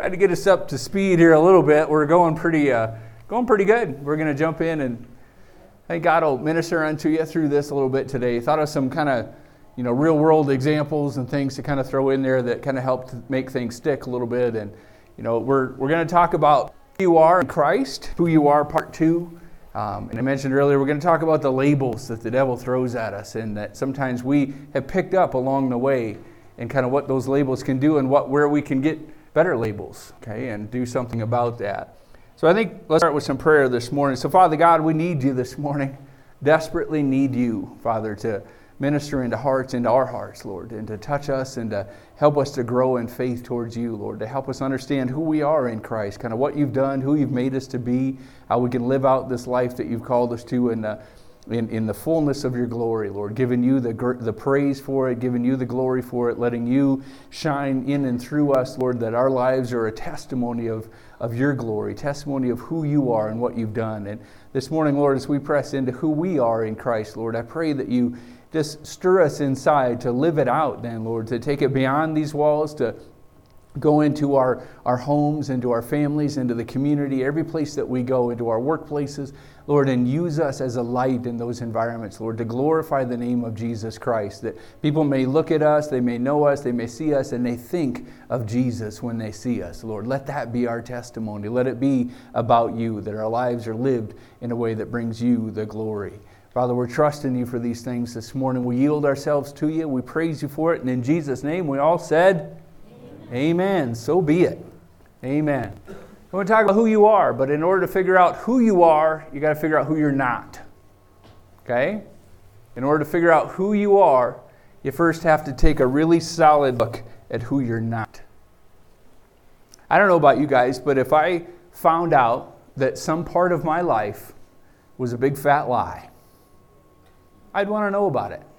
try to get us up to speed here a little bit. We're going pretty good. We're going to jump in, and I think God will minister unto you through this a little bit today. Thought of some kind of, real world examples and things to kind of throw in there that kind of help to make things stick a little bit. And we're going to talk about who you are in Christ, who you are, part 2. And I mentioned earlier, we're going to talk about the labels that the devil throws at us, and that sometimes we have picked up along the way, and kind of what those labels can do, and where we can get better labels, okay, and do something about that. So I think let's start with some prayer this morning. So Father God, we need you this morning. Desperately need you, Father, to minister into our hearts, Lord, and to touch us and to help us to grow in faith towards you, Lord, to help us understand who we are in Christ, kind of what you've done, who you've made us to be, how we can live out this life that you've called us to in the fullness of your glory, Lord, giving you the praise for it, giving you the glory for it, letting you shine in and through us, Lord, that our lives are a testimony of your glory, testimony of who you are and what you've done. And this morning, Lord, as we press into who we are in Christ, Lord, I pray that you just stir us inside to live it out then, Lord, to take it beyond these walls, to go into our homes, into our families, into the community, every place that we go, into our workplaces, Lord, and use us as a light in those environments, Lord, to glorify the name of Jesus Christ, that people may look at us, they may know us, they may see us, and they think of Jesus when they see us, Lord. Let that be our testimony. Let it be about you, that our lives are lived in a way that brings you the glory. Father, we're trusting you for these things this morning. We yield ourselves to you. We praise you for it. And in Jesus' name, we all said, Amen. So be it. Amen. I want to talk about who you are, but in order to figure out who you are, you got to figure out who you're not. Okay? In order to figure out who you are, you first have to take a really solid look at who you're not. I don't know about you guys, but if I found out that some part of my life was a big fat lie, I'd want to know about it.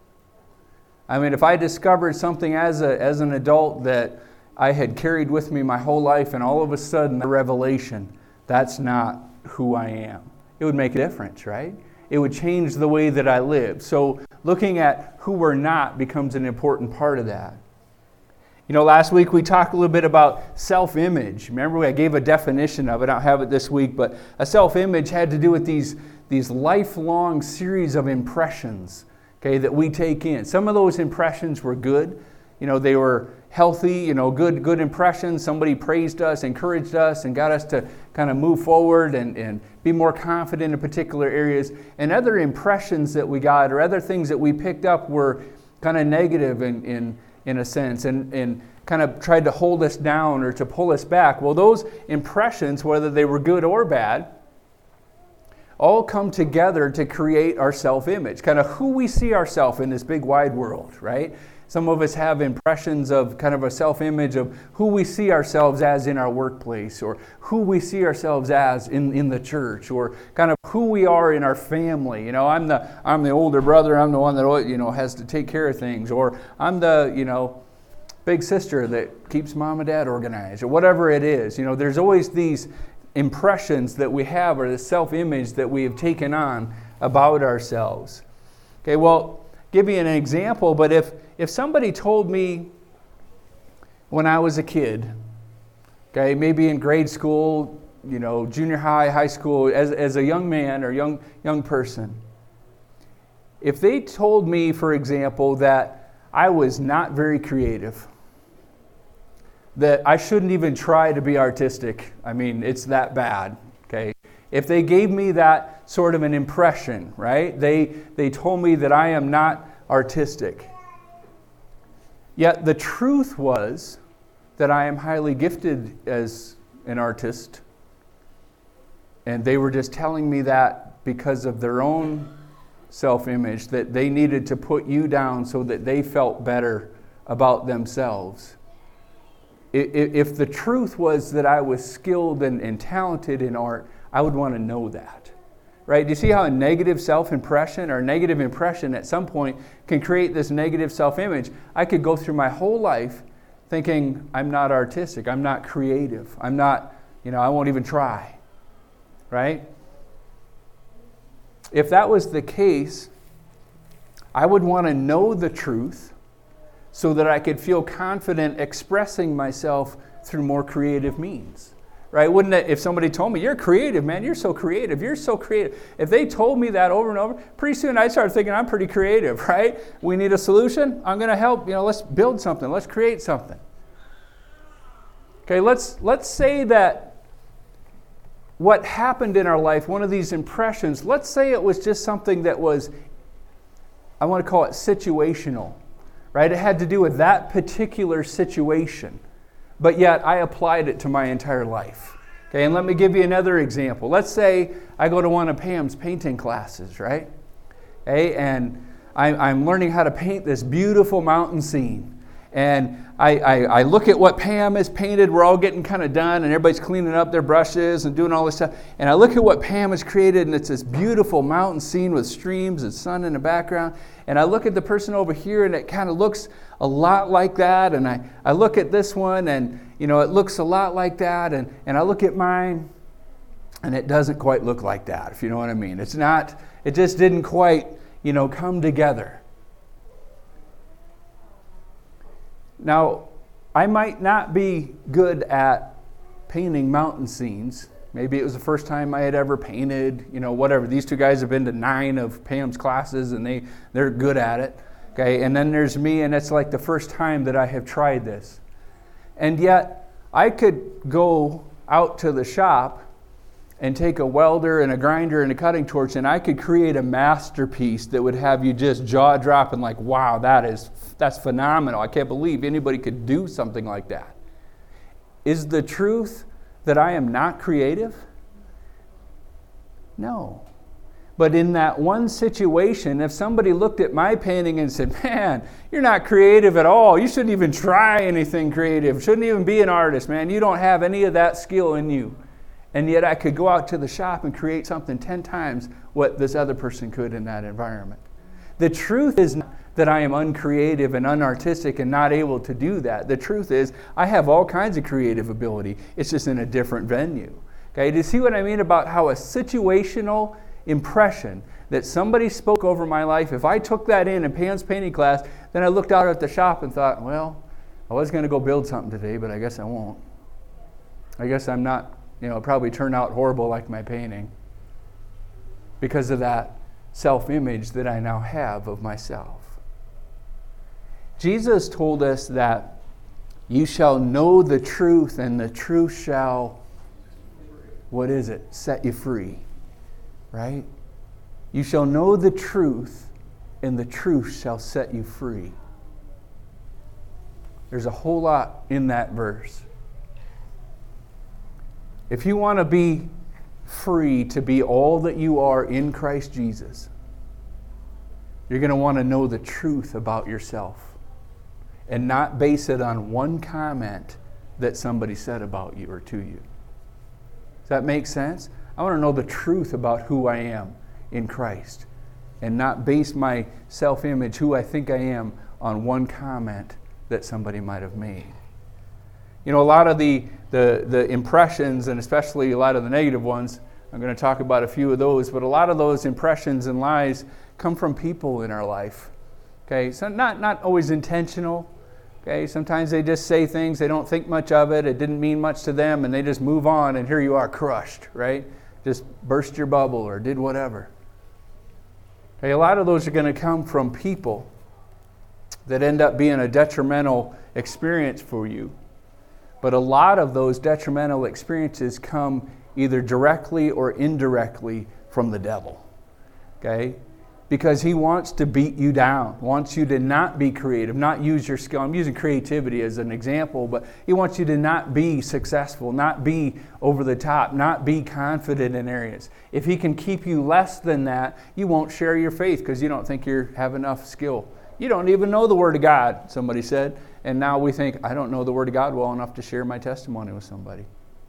I mean, if I discovered something as an adult that I had carried with me my whole life, and all of a sudden, a revelation, that's not who I am. It would make a difference, right? It would change the way that I live. So looking at who we're not becomes an important part of that. Last week we talked a little bit about self-image. Remember, I gave a definition of it. I don't have it this week, but a self-image had to do with these lifelong series of impressions, okay, that we take in. Some of those impressions were good. They were healthy, good impressions. Somebody praised us, encouraged us, and got us to kind of move forward and be more confident in particular areas. And other impressions that we got, or other things that we picked up, were kind of negative in a sense, and kind of tried to hold us down or to pull us back. Well, those impressions, whether they were good or bad, all come together to create our self-image, kind of who we see ourselves in this big wide world, right? Some of us have impressions of kind of a self-image of who we see ourselves as in our workplace, or who we see ourselves as in the church, or kind of who we are in our family. I'm the older brother, I'm the one that has to take care of things, or I'm the big sister that keeps mom and dad organized, or whatever it is. There's always these impressions that we have, or the self-image that we have taken on about ourselves. Okay, well, give you an example, but if somebody told me when I was a kid, okay, maybe in grade school, junior high, high school, as a young man or young person, if they told me, for example, that I was not very creative, that I shouldn't even try to be artistic. I mean, it's that bad, okay? If they gave me that sort of an impression, right? They told me that I am not artistic. Yet the truth was that I am highly gifted as an artist. And they were just telling me that because of their own self-image, that they needed to put you down so that they felt better about themselves. If the truth was that I was skilled and talented in art, I would want to know that, right? Do you see how a negative self-impression or negative impression at some point can create this negative self-image? I could go through my whole life thinking I'm not artistic, I'm not creative, I'm not, I won't even try, right? If that was the case, I would want to know the truth so that I could feel confident expressing myself through more creative means. Right? Wouldn't it, if somebody told me, you're creative, man, you're so creative, you're so creative. If they told me that over and over, pretty soon I'd start thinking I'm pretty creative, right? We need a solution, I'm going to help, let's build something, let's create something. Okay, let's say that what happened in our life, one of these impressions, let's say it was just something that was, I want to call it situational, right? It had to do with that particular situation. But yet I applied it to my entire life. Okay, and let me give you another example. Let's say I go to one of Pam's painting classes, right? Okay, and I'm learning how to paint this beautiful mountain scene. And I look at what Pam has painted. We're all getting kind of done, and everybody's cleaning up their brushes and doing all this stuff. And I look at what Pam has created, and it's this beautiful mountain scene with streams and sun in the background. And I look at the person over here, and it kind of looks a lot like that. And I look at this one, and it looks a lot like that. And I look at mine, and it doesn't quite look like that, if you know what I mean. It's not. It just didn't quite, come together. Now, I might not be good at painting mountain scenes. Maybe it was the first time I had ever painted, whatever. These two guys have been to 9 of Pam's classes, and they're good at it. Okay, and then there's me, and it's like the first time that I have tried this. And yet, I could go out to the shop and take a welder and a grinder and a cutting torch, and I could create a masterpiece that would have you just jaw-dropping like, wow, that's phenomenal. I can't believe anybody could do something like that. Is the truth that I am not creative? No. But in that one situation, if somebody looked at my painting and said, man, you're not creative at all. You shouldn't even try anything creative. Shouldn't even be an artist, man. You don't have any of that skill in you. And yet I could go out to the shop and create something 10 times what this other person could in that environment. The truth is not that I am uncreative and unartistic and not able to do that. The truth is I have all kinds of creative ability. It's just in a different venue. Okay, do you see what I mean about how a situational impression that somebody spoke over my life, if I took that in Pam's painting class, then I looked out at the shop and thought, well, I was going to go build something today, but I guess I won't. I guess I'm not. It'll probably turn out horrible like my painting because of that self-image that I now have of myself. Jesus told us that you shall know the truth, and the truth shall, what is it? Set you free, right? You shall know the truth, and the truth shall set you free. There's a whole lot in that verse. If you want to be free to be all that you are in Christ Jesus, you're going to want to know the truth about yourself and not base it on one comment that somebody said about you or to you. Does that make sense? I want to know the truth about who I am in Christ and not base my self-image, who I think I am, on one comment that somebody might have made. A lot of the impressions, and especially a lot of the negative ones, I'm going to talk about a few of those, but a lot of those impressions and lies come from people in our life. Okay, so not always intentional. Okay, sometimes they just say things, they don't think much of it, it didn't mean much to them, and they just move on, and here you are crushed, right? Just burst your bubble or did whatever. Okay, a lot of those are going to come from people that end up being a detrimental experience for you. But a lot of those detrimental experiences come either directly or indirectly from the devil. Okay? Because he wants to beat you down, wants you to not be creative, not use your skill. I'm using creativity as an example, but he wants you to not be successful, not be over the top, not be confident in areas. If he can keep you less than that, you won't share your faith because you don't think you have enough skill. You don't even know the Word of God, somebody said. And now we think, I don't know the Word of God well enough to share my testimony with somebody.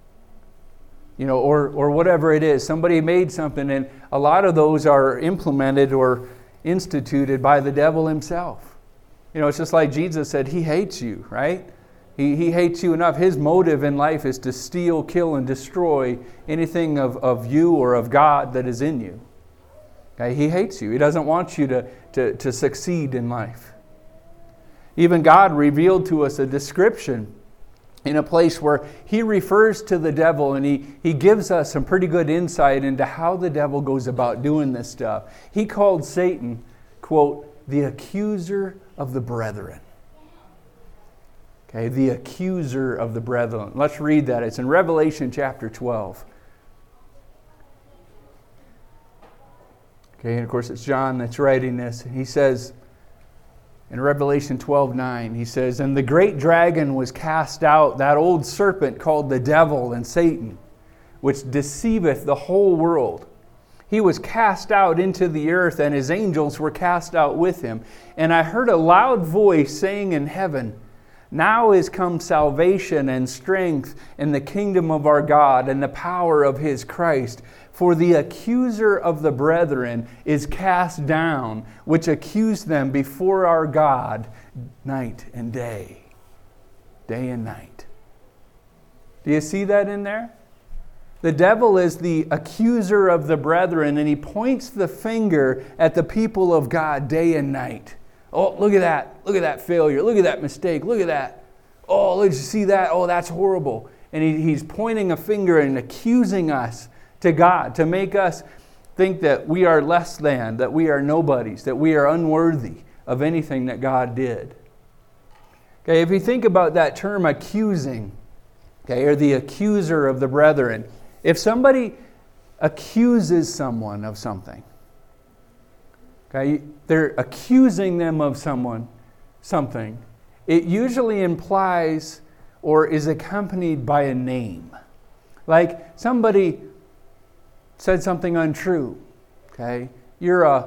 Or whatever it is. Somebody made something, and a lot of those are implemented or instituted by the devil himself. It's just like Jesus said, he hates you, right? He hates you enough. His motive in life is to steal, kill, and destroy anything of you or of God that is in you. Okay? He hates you. He doesn't want you to succeed in life. Even God revealed to us a description in a place where he refers to the devil, and he gives us some pretty good insight into how the devil goes about doing this stuff. He called Satan, quote, the accuser of the brethren. Okay, the accuser of the brethren. Let's read that. It's in Revelation chapter 12. Okay, and of course it's John that's writing this. He says, in Revelation 12:9, he says, and the great dragon was cast out, that old serpent called the devil and Satan, which deceiveth the whole world. He was cast out into the earth, and his angels were cast out with him. And I heard a loud voice saying in heaven, now is come salvation and strength in the kingdom of our God and the power of his Christ. For the accuser of the brethren is cast down, which accused them before our God night and day. Day and night. Do you see that in there? The devil is the accuser of the brethren, and he points the finger at the people of God day and night. Oh, look at that. Look at that failure. Look at that mistake. Look at that. Oh, let's see that. Oh, that's horrible. And he's pointing a finger and accusing us to God, to make us think that we are less than, that we are nobodies, that we are unworthy of anything that God did. Okay, if you think about that term accusing, okay, or the accuser of the brethren, if somebody accuses someone of something, okay, they're accusing them of something, it usually implies or is accompanied by a name. Like somebody said something untrue, okay? You're a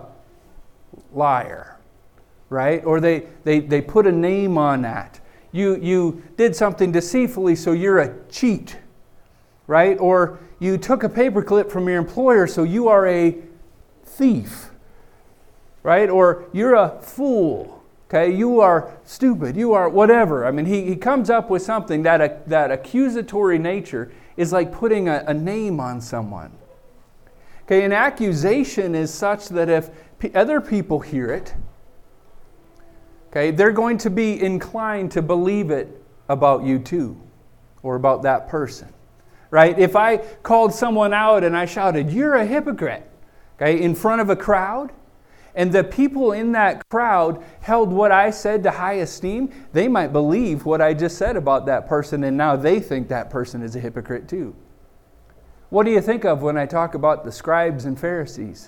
liar, right? Or they put a name on that. You did something deceitfully, so you're a cheat, right? Or you took a paperclip from your employer, so you are a thief, right? Or you're a fool, okay? You are stupid, you are whatever. I mean, he comes up with something that accusatory nature is like putting a name on someone. Okay, an accusation is such that if other people hear it, okay, they're going to be inclined to believe it about you too, or about that person, right? If I called someone out and I shouted, you're a hypocrite, okay, in front of a crowd, and the people in that crowd held what I said to high esteem, they might believe what I just said about that person, and now they think that person is a hypocrite too. What do you think of when I talk about the scribes and Pharisees?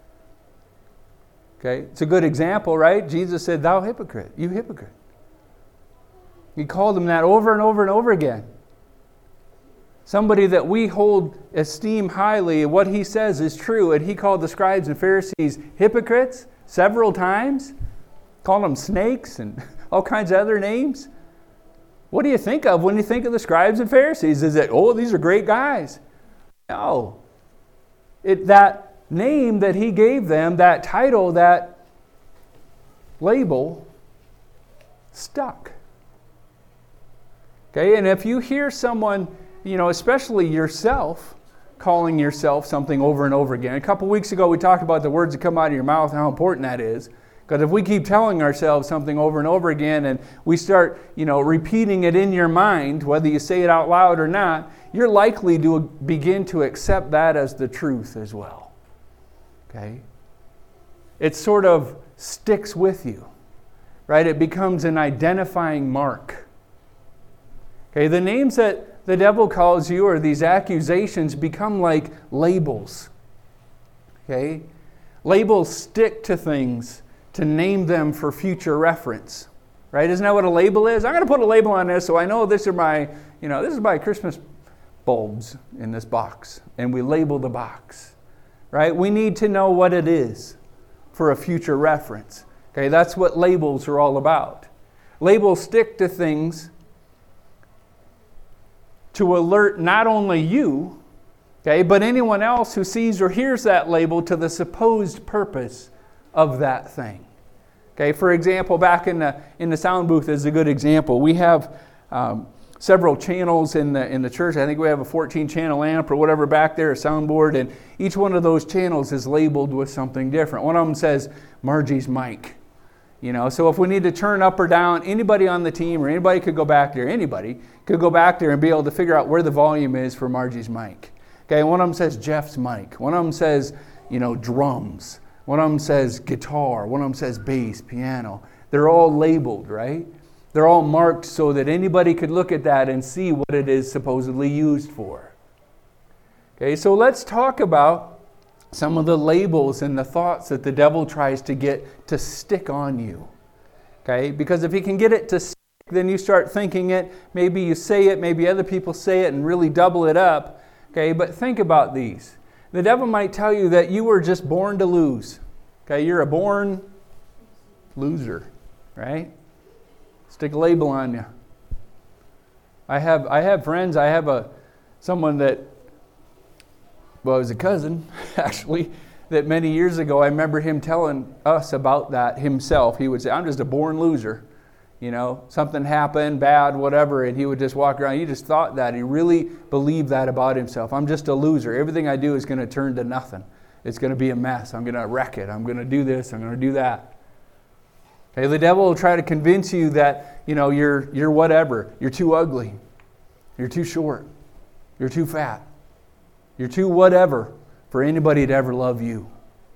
Okay, it's a good example, right? Jesus said, thou hypocrite, you hypocrite. He called them that over and over and over again. Somebody that we esteem highly, what he says is true, and he called the scribes and Pharisees hypocrites several times, called them snakes and all kinds of other names. What do you think of when you think of the scribes and Pharisees? Is it, oh, these are great guys? No. That name that he gave them, that title, that label, stuck. Okay, and if you hear someone, especially yourself, calling yourself something over and over again. A couple weeks ago we talked about the words that come out of your mouth and how important that is. Because if we keep telling ourselves something over and over again and we start, repeating it in your mind, whether you say it out loud or not, you're likely to begin to accept that as the truth as well. Okay? It sort of sticks with you, right? It becomes an identifying mark. Okay, the names that the devil calls you, or these accusations, become like labels. Okay? Labels stick to things to name them for future reference. Right? Isn't that what a label is? I'm going to put a label on this so I know this is my Christmas bulbs in this box. And we label the box. Right? We need to know what it is for a future reference. Okay? That's what labels are all about. Labels stick to things to alert not only you, okay, but anyone else who sees or hears that label to the supposed purpose of that thing. Okay, for example, back in the sound booth is a good example. We have several channels in the church. I think we have a 14-channel amp or whatever back there, a soundboard, and each one of those channels is labeled with something different. One of them says Margie's mic. So if we need to turn up or down, anybody on the team or anybody could go back there, anybody could go back there and be able to figure out where the volume is for Margie's mic. Okay, one of them says Jeff's mic. One of them says, drums. One of them says guitar. One of them says bass, piano. They're all labeled, right? They're all marked so that anybody could look at that and see what it is supposedly used for. Okay, so let's talk about some of the labels and the thoughts that the devil tries to get to stick on you. Okay, because if he can get it to stick, then you start thinking it, maybe you say it, maybe other people say it and really double it up. Okay, but think about these. The devil might tell you that you were just born to lose. Okay, you're a born loser, right? Stick a label on you. I have friends. I have someone that, well, it was a cousin, actually, that many years ago, I remember him telling us about that himself. He would say, I'm just a born loser. Something happened, bad, whatever, and he would just walk around. He just thought that. He really believed that about himself. I'm just a loser. Everything I do is going to turn to nothing. It's going to be a mess. I'm going to wreck it. I'm going to do this. I'm going to do that. Okay, the devil will try to convince you that, you're whatever. You're too ugly. You're too short. You're too fat. You're too whatever for anybody to ever love you.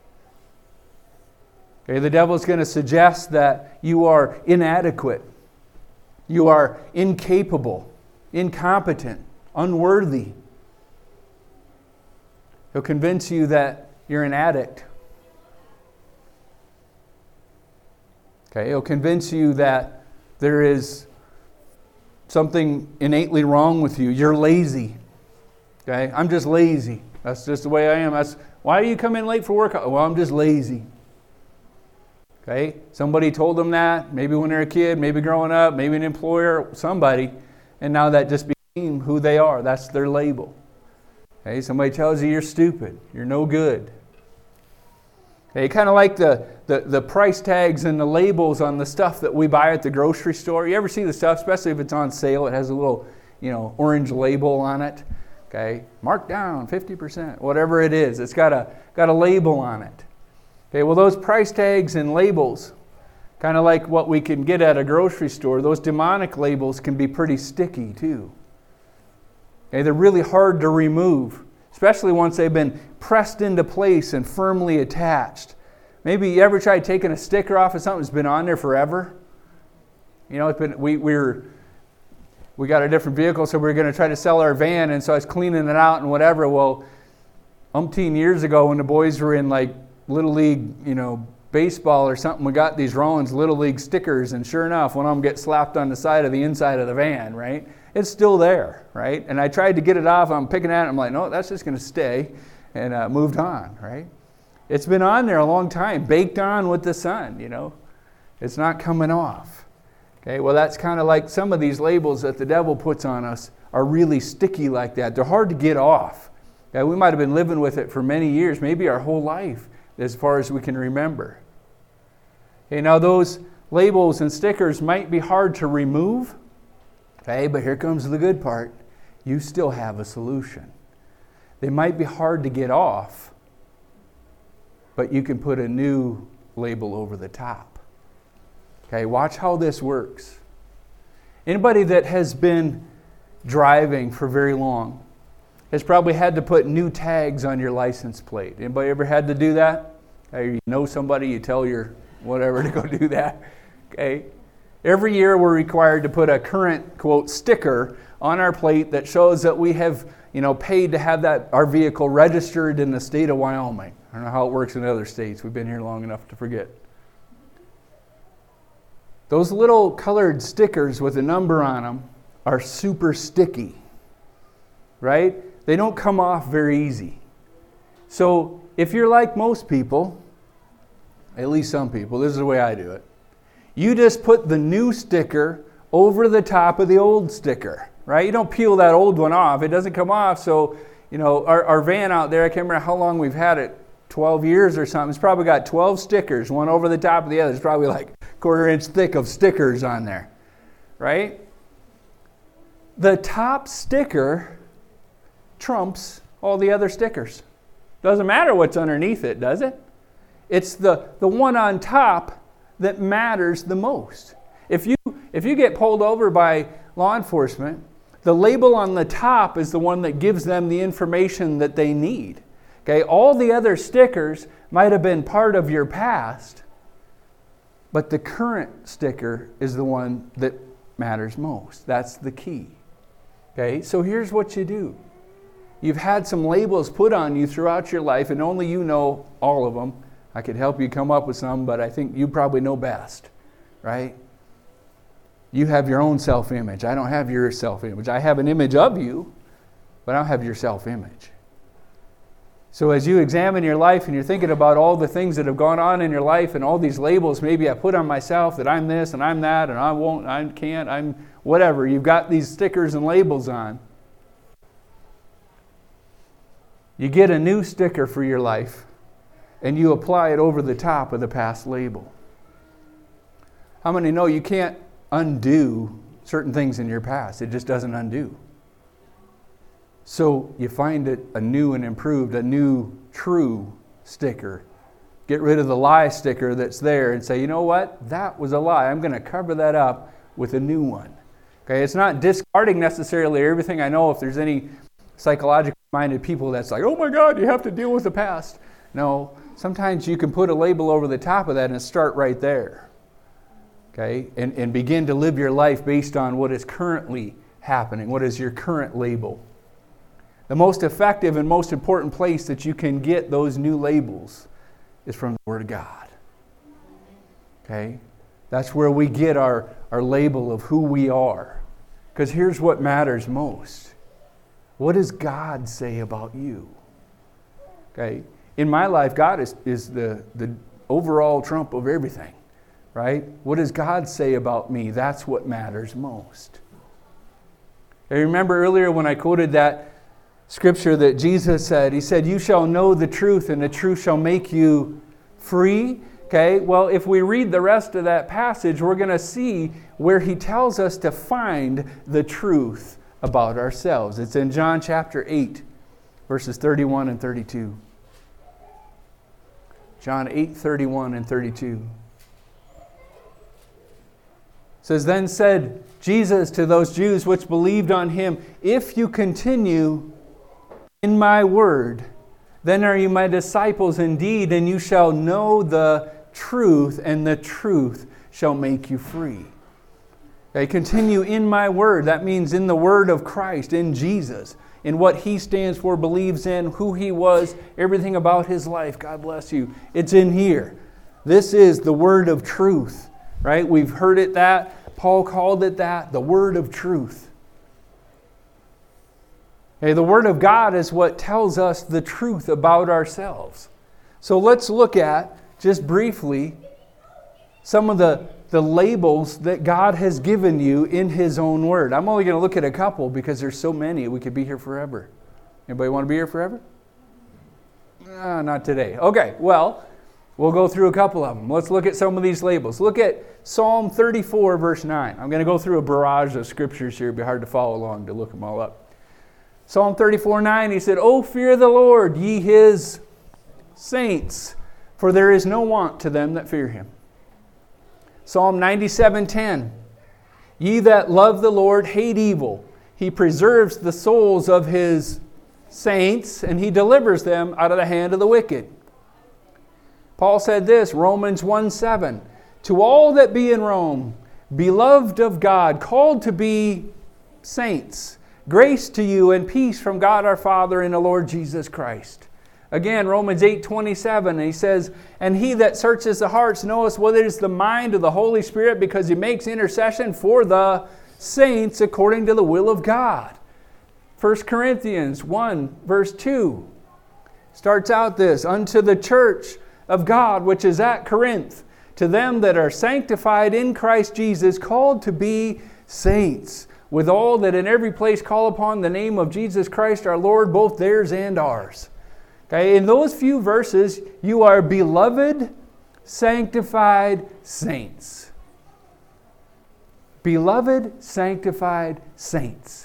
Okay, the devil's going to suggest that you are inadequate. You are incapable, incompetent, unworthy. He'll convince you that you're an addict. Okay, he'll convince you that there is something innately wrong with you. You're lazy. Okay, I'm just lazy. That's just the way I am. Why do you come in late for work? Well, I'm just lazy. Okay, somebody told them that, maybe when they're a kid, maybe growing up, maybe an employer, somebody, and now that just became who they are. That's their label. Okay, somebody tells you you're stupid, you're no good. Okay, kind of like the price tags and the labels on the stuff that we buy at the grocery store. You ever see the stuff, especially if it's on sale, it has a little, orange label on it. Okay, marked down 50%, whatever it is. It's got a label on it. Okay, well, those price tags and labels, kind of like what we can get at a grocery store, those demonic labels can be pretty sticky too. Okay, they're really hard to remove, especially once they've been pressed into place and firmly attached. Maybe you ever tried taking a sticker off of something that's been on there forever? It's been we got a different vehicle, so we were going to try to sell our van, and so I was cleaning it out and whatever. Well, umpteen years ago when the boys were in like Little League, baseball or something, we got these Rollins Little League stickers, and sure enough, one of them gets slapped on the side of the inside of the van, right? It's still there, right? And I tried to get it off. I'm picking at it. I'm like, no, that's just going to stay, and moved on, right? It's been on there a long time, baked on with the sun, It's not coming off. Okay, well, that's kind of like some of these labels that the devil puts on us are really sticky like that. They're hard to get off. Okay, we might have been living with it for many years, maybe our whole life, as far as we can remember. Okay, now those labels and stickers might be hard to remove. Okay, but here comes the good part. You still have a solution. They might be hard to get off, but you can put a new label over the top. Okay, watch how this works. Anybody that has been driving for very long has probably had to put new tags on your license plate. Anybody ever had to do that? Or you know somebody, you tell your whatever to go do that. Okay. Every year we're required to put a current, quote, sticker on our plate that shows that we have, paid to have our vehicle registered in the state of Wyoming. I don't know how it works in other states. We've been here long enough to forget. Those little colored stickers with a number on them are super sticky, right? They don't come off very easy. So if you're like most people, at least some people, this is the way I do it. You just put the new sticker over the top of the old sticker, right? You don't peel that old one off. It doesn't come off. So, our van out there, I can't remember how long we've had it, 12 years or something. It's probably got 12 stickers, one over the top of the other. It's probably like a quarter-inch thick of stickers on there, right? The top sticker trumps all the other stickers. Doesn't matter what's underneath it, does it? It's the one on top that matters the most. If you get pulled over by law enforcement, the label on the top is the one that gives them the information that they need. Okay, all the other stickers might have been part of your past, but the current sticker is the one that matters most. That's the key. Okay, so here's what you do. You've had some labels put on you throughout your life, and only you know all of them. I could help you come up with some, but I think you probably know best, right? You have your own self-image. I don't have your self-image. I have an image of you, but I don't have your self-image. So as you examine your life and you're thinking about all the things that have gone on in your life and all these labels maybe I put on myself that I'm this and I'm that and I won't, I can't, I'm whatever. You've got these stickers and labels on. You get a new sticker for your life and you apply it over the top of the past label. How many know you can't undo certain things in your past? It just doesn't undo. So you find it a new and improved, a new true sticker. Get rid of the lie sticker that's there and say, you know what? That was a lie. I'm going to cover that up with a new one. Okay, it's not discarding necessarily everything. I know if there's any psychologically minded people that's like, oh my God, you have to deal with the past. No, sometimes you can put a label over the top of that and start right there. Okay, and begin to live your life based on what is currently happening. What is your current label? The most effective and most important place that you can get those new labels is from the Word of God. Okay? That's where we get our label of who we are. Because here's what matters most. What does God say about you? Okay? In my life, God is the overall trump of everything. Right? What does God say about me? That's what matters most. I remember earlier when I quoted that scripture that Jesus said, He said, you shall know the truth and the truth shall make you free. Okay, well, if we read the rest of that passage, we're going to see where He tells us to find the truth about ourselves. It's in John chapter 8, verses 31 and 32. John 8, 31 and 32. It says, then said Jesus to those Jews which believed on Him, if you continue in my word, then are you my disciples indeed, and you shall know the truth, and the truth shall make you free. Okay, continue in my word. That means in the word of Christ, in Jesus, in what He stands for, believes in, who He was, everything about His life. God bless you. It's in here. This is the word of truth, right? We've heard it that. Paul called it that, the word of truth. Okay, the Word of God is what tells us the truth about ourselves. So let's look at, just briefly, some of the labels that God has given you in His own Word. I'm only going to look at a couple because there's so many. We could be here forever. Anybody want to be here forever? Not today. Okay, well, we'll go through a couple of them. Let's look at some of these labels. Look at Psalm 34, verse 9. I'm going to go through a barrage of scriptures here. It'd be hard to follow along to look them all up. Psalm 34, 9, he said, O fear the Lord, ye His saints, for there is no want to them that fear Him. Psalm 97, 10, ye that love the Lord hate evil. He preserves the souls of His saints, and He delivers them out of the hand of the wicked. Paul said this, Romans 1, 7, to all that be in Rome, beloved of God, called to be saints, grace to you and peace from God our Father and the Lord Jesus Christ. Again, Romans 8:27, he says, and He that searches the hearts knoweth what is the mind of the Holy Spirit, because He makes intercession for the saints according to the will of God. 1 Corinthians 1, verse 2 starts out this, unto the church of God which is at Corinth, to them that are sanctified in Christ Jesus, called to be saints, with all that in every place call upon the name of Jesus Christ our Lord, both theirs and ours. Okay, in those few verses, you are beloved, sanctified saints. Beloved, sanctified saints.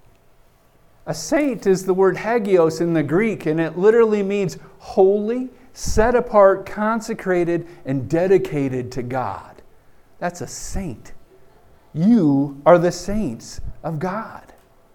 A saint is the word hagios in the Greek, and it literally means holy, set apart, consecrated, and dedicated to God. That's a saint. You are the saints of God.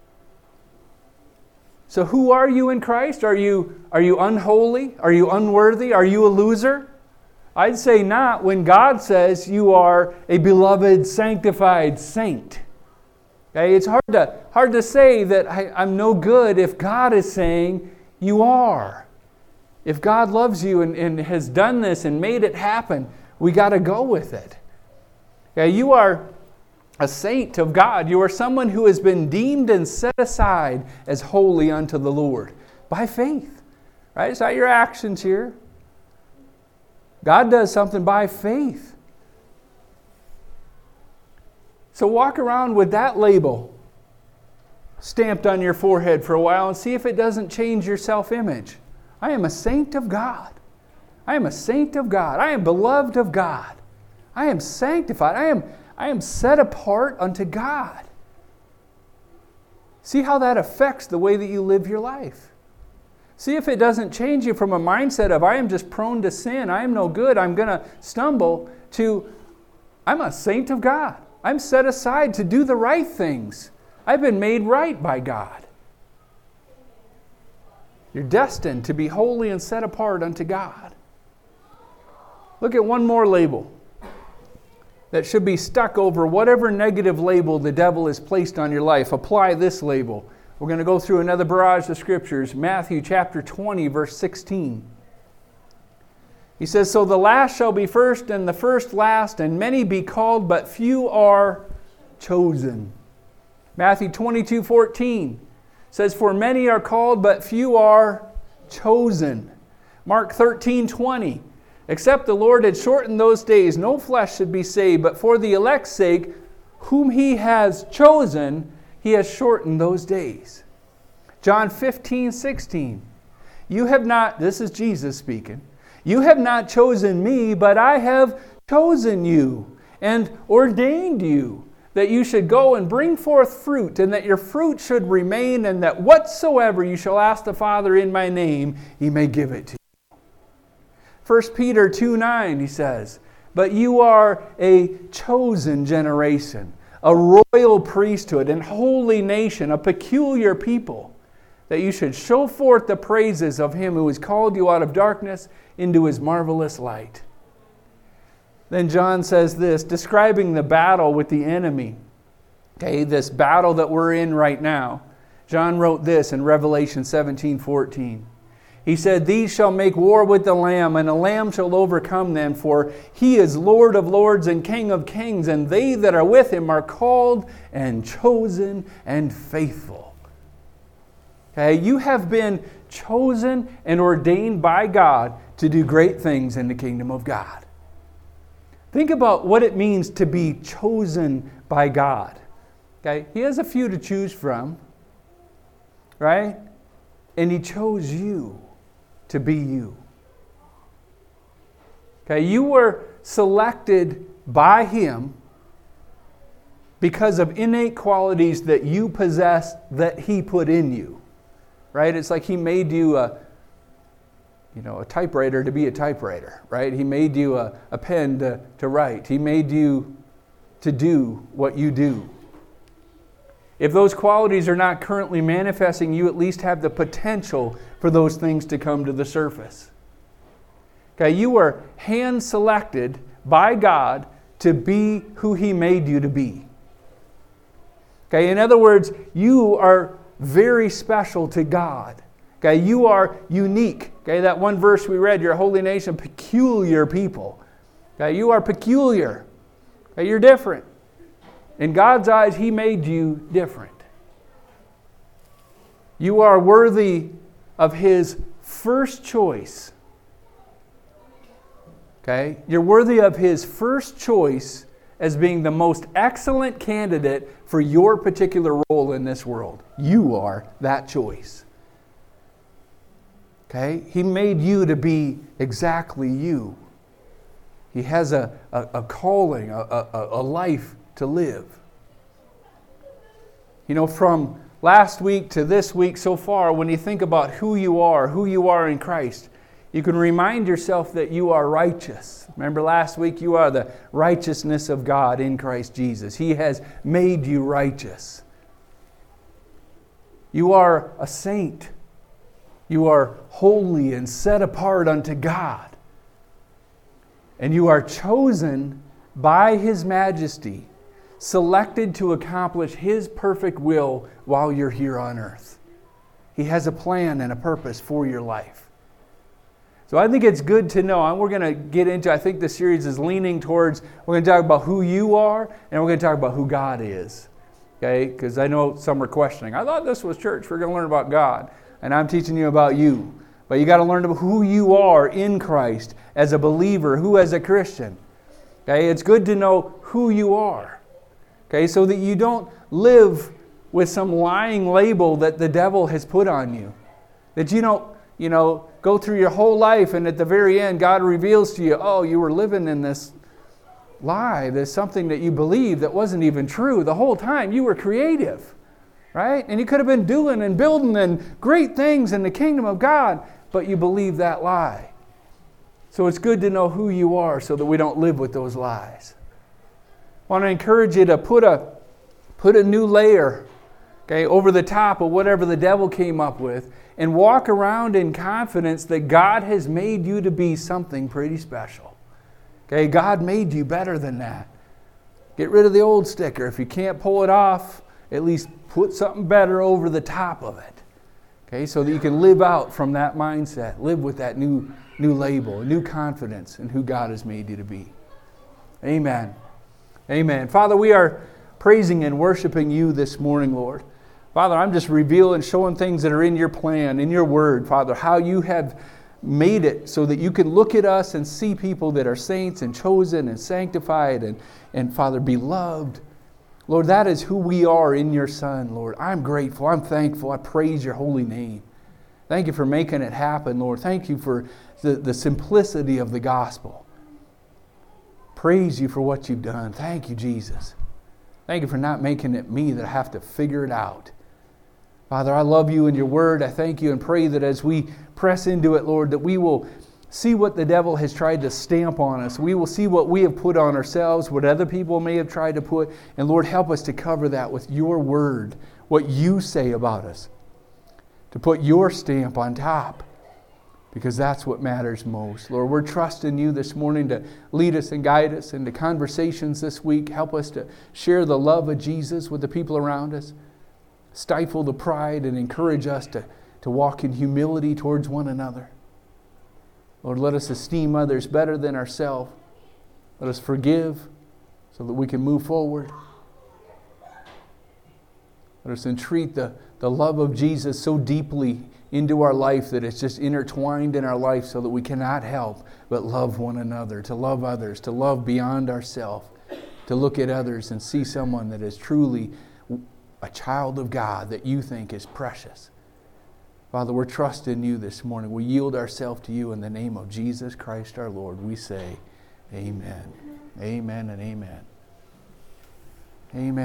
So who are you in Christ? Are you unholy? Are you unworthy? Are you a loser? I'd say not when God says you are a beloved, sanctified saint. Okay? It's hard to say that I'm no good if God is saying you are. If God loves you and has done this and made it happen, we got to go with it. Okay? You are a saint of God. You are someone who has been deemed and set aside as holy unto the Lord by faith. Right? It's not your actions here. God does something by faith. So walk around with that label stamped on your forehead for a while and see if it doesn't change your self-image. I am a saint of God. I am a saint of God. I am beloved of God. I am sanctified. I am set apart unto God. See how that affects the way that you live your life. See if it doesn't change you from a mindset of I am just prone to sin, I am no good, I'm going to stumble, to I'm a saint of God. I'm set aside to do the right things. I've been made right by God. You're destined to be holy and set apart unto God. Look at one more label that should be stuck over whatever negative label the devil has placed on your life. Apply this label. We're going to go through another barrage of scriptures. Matthew chapter 20, verse 16. He says, "So the last shall be first, and the first last, and many be called, but few are chosen." Matthew 22:14 says, "For many are called, but few are chosen." Mark 13:20, "Except the Lord had shortened those days, no flesh should be saved, but for the elect's sake, whom He has chosen, He has shortened those days." John 15:16, "You have not," this is Jesus speaking, "You have not chosen me, but I have chosen you and ordained you, that you should go and bring forth fruit, and that your fruit should remain, and that whatsoever you shall ask the Father in my name, He may give it to you." 1 Peter 2:9, he says, "But you are a chosen generation, a royal priesthood, and holy nation, a peculiar people, that you should show forth the praises of Him who has called you out of darkness into His marvelous light." Then John says this, describing the battle with the enemy. Okay, this battle that we're in right now. John wrote this in Revelation 17:14. He said, "These shall make war with the Lamb, and the Lamb shall overcome them, for He is Lord of lords and King of kings, and they that are with Him are called and chosen and faithful." Okay, you have been chosen and ordained by God to do great things in the kingdom of God. Think about what it means to be chosen by God. Okay, He has a few to choose from, right? And He chose you to be you. Okay, you were selected by Him because of innate qualities that you possess that He put in you. Right? It's like He made you a typewriter to be a typewriter, right? He made you a pen to write. He made you to do what you do. If those qualities are not currently manifesting, you at least have the potential for those things to come to the surface. Okay, you were hand-selected by God to be who He made you to be. Okay, in other words, you are very special to God. Okay, you are unique. Okay, that one verse we read, "You're a holy nation, peculiar people." Okay, you are peculiar. Okay, you're different. In God's eyes, He made you different. You are worthy of His first choice. Okay, you're worthy of His first choice as being the most excellent candidate for your particular role in this world. You are that choice. Okay? He made you to be exactly you. He has a calling, a life to live. You know, from last week to this week so far, when you think about who you are in Christ, You can remind yourself that you are righteous. Remember last week, you are the righteousness of God in Christ Jesus. He has made you righteous. You are a saint. You are holy and set apart unto God. And you are chosen by His majesty, selected to accomplish His perfect will while you're here on earth. He has a plan and a purpose for your life. So I think it's good to know, and we're going to get into, I think the series is leaning towards, we're going to talk about who you are, and we're going to talk about who God is. Okay? Because I know some are questioning. I thought this was church. We're going to learn about God. And I'm teaching you about you. But you got to learn about who you are in Christ as a believer, who as a Christian. Okay? It's good to know who you are. Okay? So that you don't live with some lying label that the devil has put on you. That you don't, go through your whole life and at the very end God reveals to you, oh, you were living in this lie. There's something that you believed that wasn't even true. The whole time you were creative, right? And you could have been doing and building and great things in the kingdom of God, but you believed that lie. So it's good to know who you are so that we don't live with those lies. I want to encourage you to put a new layer, over the top of whatever the devil came up with, and walk around in confidence that God has made you to be something pretty special. Okay, God made you better than that. Get rid of the old sticker. If you can't pull it off, at least put something better over the top of it. Okay, so that you can live out from that mindset, live with that new label, a new confidence in who God has made you to be. Amen. Amen. Father, we are praising and worshiping you this morning, Lord. Father, I'm just revealing, showing things that are in your plan, in your word, Father, how you have made it so that you can look at us and see people that are saints and chosen and sanctified and Father, beloved. Lord, that is who we are in your Son, Lord. I'm grateful. I'm thankful. I praise your holy name. Thank you for making it happen, Lord. Thank you for the simplicity of the gospel. Praise you for what you've done. Thank you, Jesus. Thank you for not making it me that I have to figure it out. Father, I love you and your word. I thank you and pray that as we press into it, Lord, that we will see what the devil has tried to stamp on us. We will see what we have put on ourselves, what other people may have tried to put. And Lord, help us to cover that with your word, what you say about us, to put your stamp on top, because that's what matters most. Lord, we're trusting you this morning to lead us and guide us into conversations this week. Help us to share the love of Jesus with the people around us. Stifle the pride and encourage us to walk in humility towards one another. Lord, let us esteem others better than ourselves. Let us forgive so that we can move forward. Let us entreat the love of Jesus so deeply into our life that it's just intertwined in our life so that we cannot help but love one another, to love others, to love beyond ourselves, to look at others and see someone that is truly a child of God that you think is precious. Father, we're trusting you this morning. We yield ourselves to you in the name of Jesus Christ our Lord. We say amen. Amen and amen. Amen.